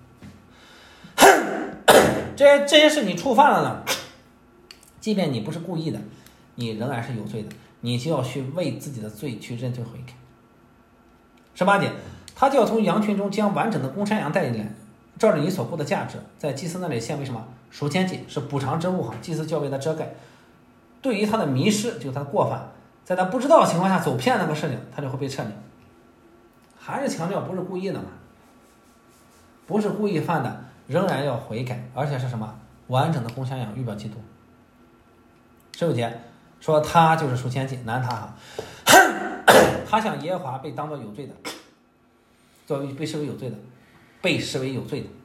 这些这些事你触犯了呢，即便你不是故意的，你仍然是有罪的，你就要去为自己的罪去认罪悔改。十八节，他就要从羊群中将完整的公山羊带进来，照着你所付的价值，在祭司那里献为什么？赎愆祭，是补偿之物哈，祭司就要为他遮盖。对于他的迷失，就是他的过犯，在他不知道的情况下走偏那个事情，他就会被撤免。还是强调不是故意的嘛，不是故意犯的，仍然要悔改，而且是什么？完整的公山羊预表基督。十九节说他就是赎愆祭，难他哈，他向耶和华被当作有罪的，作为被视为有罪的，被视为有罪的。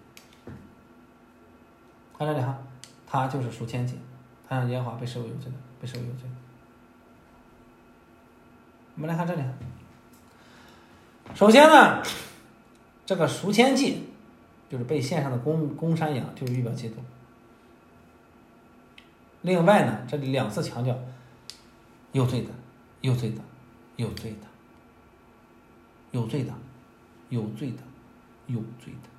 看这里哈，他就是赎愆祭，他向耶和华被视为有罪的，被视为有罪的。我们来看这里，首先呢，这个赎愆祭就是被献上的公公山羊，就是预表基督。另外呢，这里两次强调有罪的，有罪的，有罪的，有罪的，有罪的，有罪的。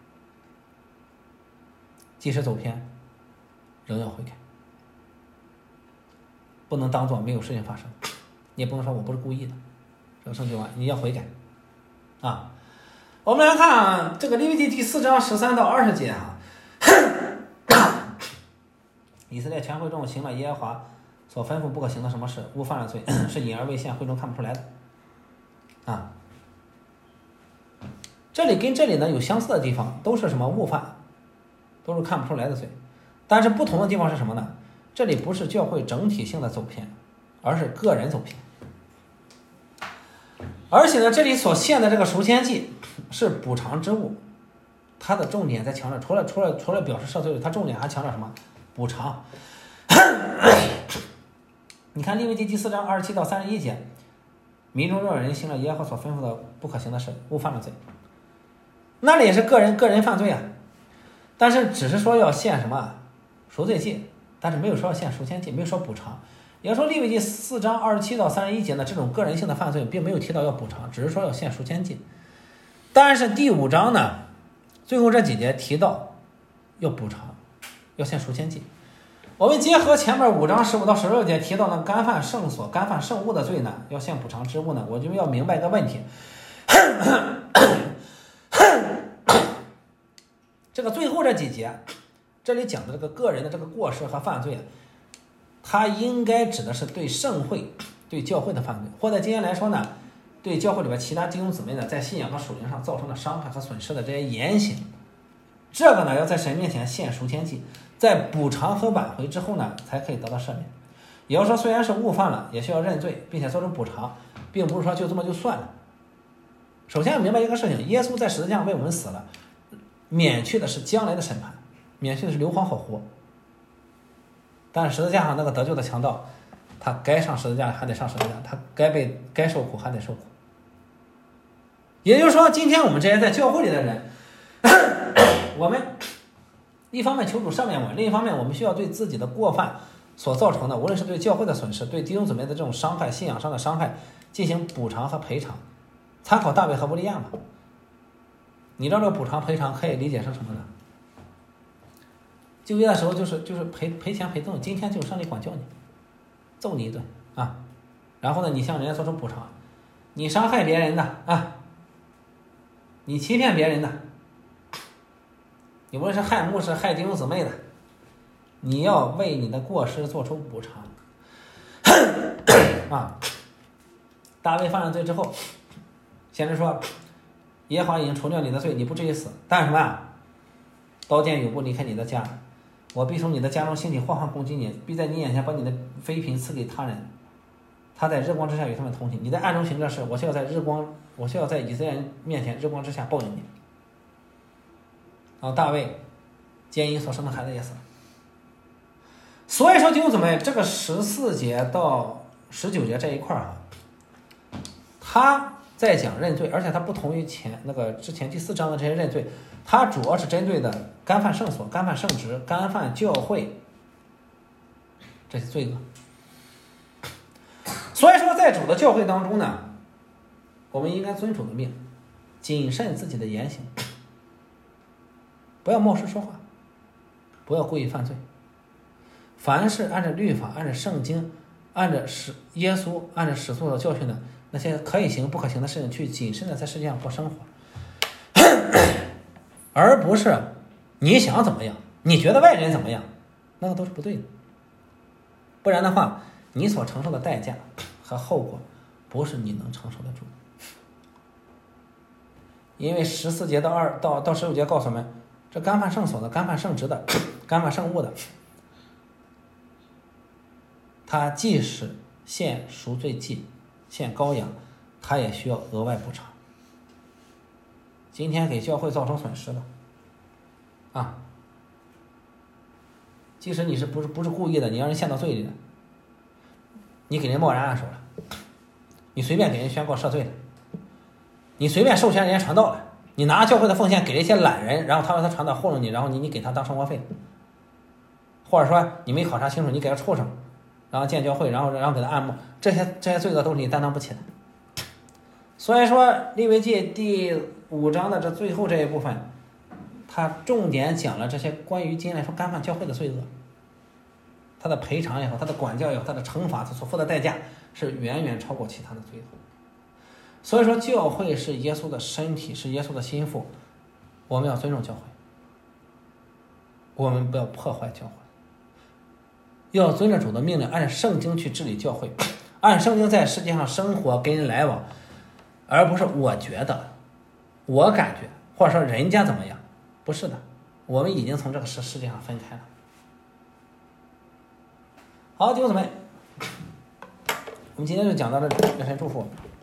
即使走偏，仍要悔改，不能当做没有事情发生。你也不能说我不是故意的，这个圣经完你要悔改啊。我们来看这个利未记第四章十三到二十节啊。以色列全会众行了耶和华所吩咐不可行的什么事，误犯了罪，是隐而未现，会众看不出来的啊。这里跟这里呢有相似的地方，都是什么误犯，都是看不出来的罪，但是不同的地方是什么呢？这里不是教会整体性的走偏，而是个人走偏。而且呢，这里所献的这个赎愆祭是补偿之物，它的重点在强调，除了除了除了表示赦罪，它重点还强调什么？补偿。你看利未记第四章二十七到三十一节，民中若有人行了耶和华所吩咐的不可行的事，误犯了罪，那里也是个人个人犯罪啊，但是只是说要献什么赎罪祭，但是没有说要献赎愆祭，没有说补偿。也就是说利未记四章二十七到三十一节呢，这种个人性的犯罪并没有提到要补偿，只是说要献赎愆祭。但是第五章呢，最后这几节提到要补偿，要献赎愆祭。我们结合前面五章十五到十六节提到呢，干犯圣所、干犯圣物的罪呢，要献补偿之物呢，我就要明白一个问题。这个最后这几节，这里讲的这个个人的这个过失和犯罪，它应该指的是对圣会、对教会的犯罪，或者今天来说呢，对教会里边其他弟兄姊妹呢，在信仰和属灵上造成的伤害和损失的这些言行，这个呢要在神面前献赎愆祭，在补偿和挽回之后呢，才可以得到赦免。也就是说，虽然是误犯了，也需要认罪，并且做出补偿，并不是说就这么就算了。首先要明白一个事情，耶稣在十字架上为我们死了，免去的是将来的审判，免去的是硫磺火湖。但是十字架上那个得救的强盗，他该上十字架还得上十字架，他该被该受苦还得受苦。也就是说，今天我们这些在教会里的人，我们一方面求主赦免我们，另一方面我们需要对自己的过犯所造成的，无论是对教会的损失，对弟兄姊妹的这种伤害、信仰上的伤害，进行补偿和赔偿。参考大卫和乌利亚嘛。你知道这个补偿赔偿可以理解成什么呢？就业的时候就是就是赔赔钱赔揍，今天就上帝管教你，揍你一顿啊，然后呢，你向人家做出补偿，你伤害别人的啊，你欺骗别人的，你无论是害牧师害弟兄姊妹的，你要为你的过失做出补偿啊。大卫犯了罪之后，先知说耶和华已经除掉你的罪，你不至于死，但什么啊？刀剑永不离开你的家，我必从你的家中兴起祸患攻击你，必在你眼前把你的妃嫔赐给他人，他在日光之下与他们同行，你在暗中行这事，我需要在日光，我需要在以色列人面前日光之下报应你。然后大卫奸淫所生的孩子也死了。所以说弟兄姊妹，这个十四节到十九节这一块啊，他在讲认罪，而且他不同于前那个之前第四章的这些认罪，他主要是针对的干犯圣所、干犯圣职、干犯教会这些罪恶。所以说在主的教会当中呢，我们应该遵主的命，谨慎自己的言行，不要冒失说话，不要故意犯罪，凡是按照律法、按照圣经、按照使耶稣、按照使徒的教训的那些可以行不可行的事情，去谨慎的在世界上过生活，而不是你想怎么样，你觉得外人怎么样，那个都是不对的。不然的话，你所承受的代价和后果不是你能承受得住。因为十四节到二到到十五节告诉我们，这干犯圣所的、干犯圣职的、干犯圣物的，他即使献赎罪祭、献羔羊，他也需要额外补偿。今天给教会造成损失了啊，即使你是不是不是故意的，你让人陷到罪里的，你给人贸然按手了，你随便给人宣告赦罪了，你随便授权人家传道了，你拿教会的奉献给了一些懒人，然后他让他传道糊弄你，然后你你给他当生活费，或者说你没考察清楚，你给他畜生，然后建教会，然后然后给他按摩，这些这些罪恶都是你担当不起的。所以说利未记第五章的这最后这一部分，他重点讲了这些关于今天来说干犯教会的罪恶，他的赔偿也好，他的管教也好，他的惩罚，他所付的代价是远远超过其他的罪恶。所以说教会是耶稣的身体，是耶稣的心腹，我们要尊重教会，我们不要破坏教会，要遵着主的命令，按圣经去治理教会，按圣经在世界上生活跟人来往，而不是我觉得我感觉或者说人家怎么样，不是的，我们已经从这个世世界上分开了。好，弟兄姊妹，我们今天就讲到这里，愿神祝福我们。